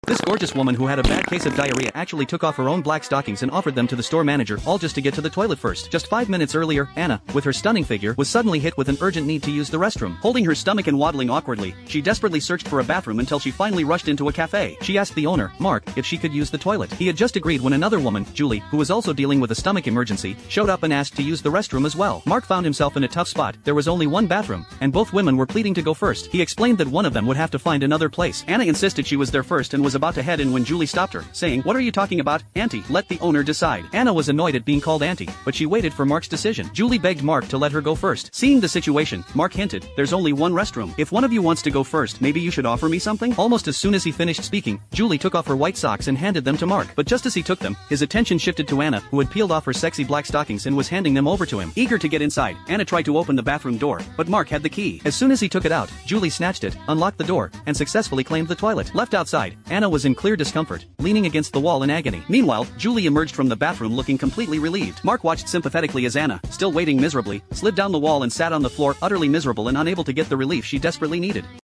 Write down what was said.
This gorgeous woman who had a bad case of diarrhea actually took off her own black stockings and offered them to the store manager, all just to get to the toilet first. Just 5 minutes earlier, Anna, with her stunning figure, was suddenly hit with an urgent need to use the restroom. Holding her stomach and waddling awkwardly, she desperately searched for a bathroom until she finally rushed into a cafe. She asked the owner, Mark, if she could use the toilet. He had just agreed when another woman, Julie, who was also dealing with a stomach emergency, showed up and asked to use the restroom as well. Mark found himself in a tough spot. There was only one bathroom, and both women were pleading to go first. He explained that one of them would have to find another place. Anna insisted she was there first and was about to head in when Julie stopped her, saying, "What are you talking about, Auntie? Let the owner decide." Anna was annoyed at being called Auntie, but she waited for Mark's decision. Julie begged Mark to let her go first. Seeing the situation, Mark hinted, "There's only one restroom. If one of you wants to go first, maybe you should offer me something?" Almost as soon as he finished speaking, Julie took off her white socks and handed them to Mark. But just as he took them, his attention shifted to Anna, who had peeled off her sexy black stockings and was handing them over to him. Eager to get inside, Anna tried to open the bathroom door, but Mark had the key. As soon as he took it out, Julie snatched it, unlocked the door, and successfully claimed the toilet. Left outside, Anna was in clear discomfort, leaning against the wall in agony. Meanwhile, Julie emerged from the bathroom looking completely relieved. Mark watched sympathetically as Anna, still waiting miserably, slid down the wall and sat on the floor utterly miserable and unable to get the relief she desperately needed.